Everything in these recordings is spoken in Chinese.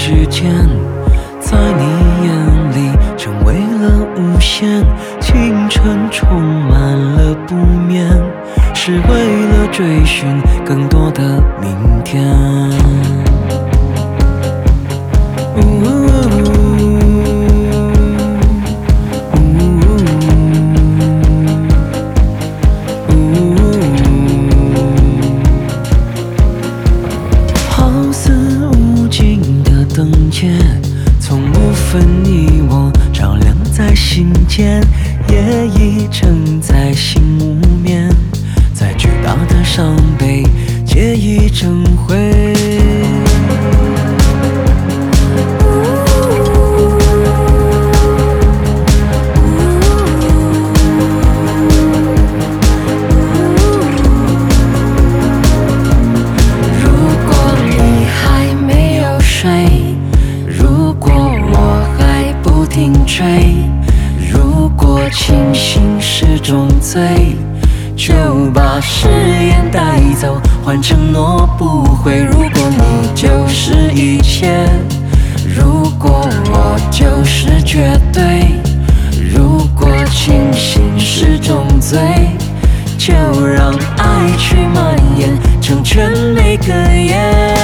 时间，在你眼里成为了无限。青春充满了不眠，是为了追寻更多的明天。好似无尽的灯节，从无分你我，照亮在心间。夜已沉在心无眠，再巨大的伤悲皆已成灰。如果清醒是种罪，就把誓言带走，换承诺不悔。如果你就是一切，如果我就是绝对，如果清醒是种罪，就让爱去蔓延，成全每个夜。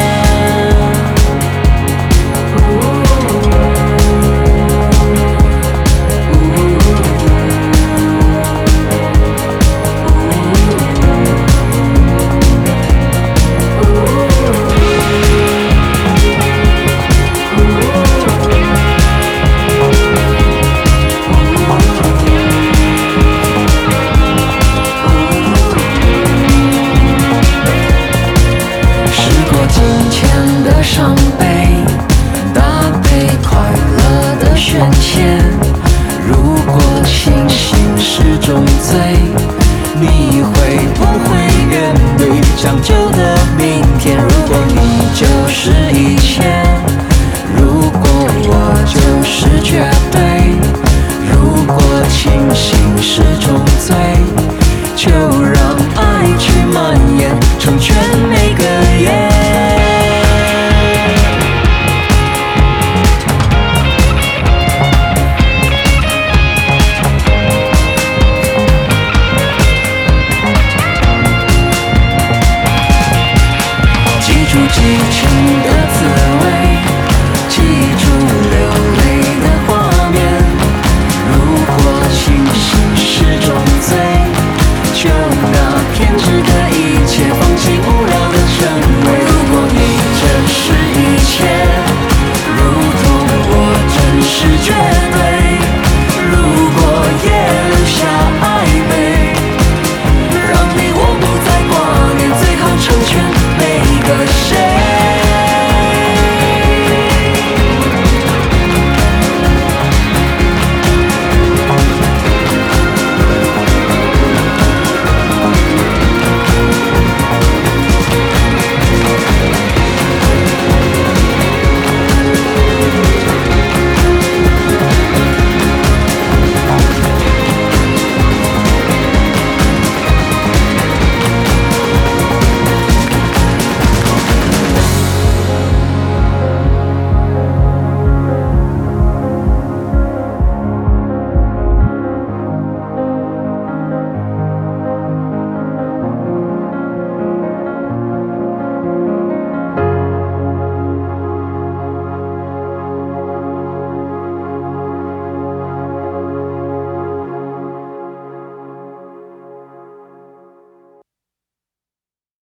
伤悲搭配快乐的宣泄，如果清醒是种罪，你会不会面对将就的明天？如果你就是一切，如果我就是绝对，如果清醒是种罪，就让爱去蔓延，成全每个夜。记住激情的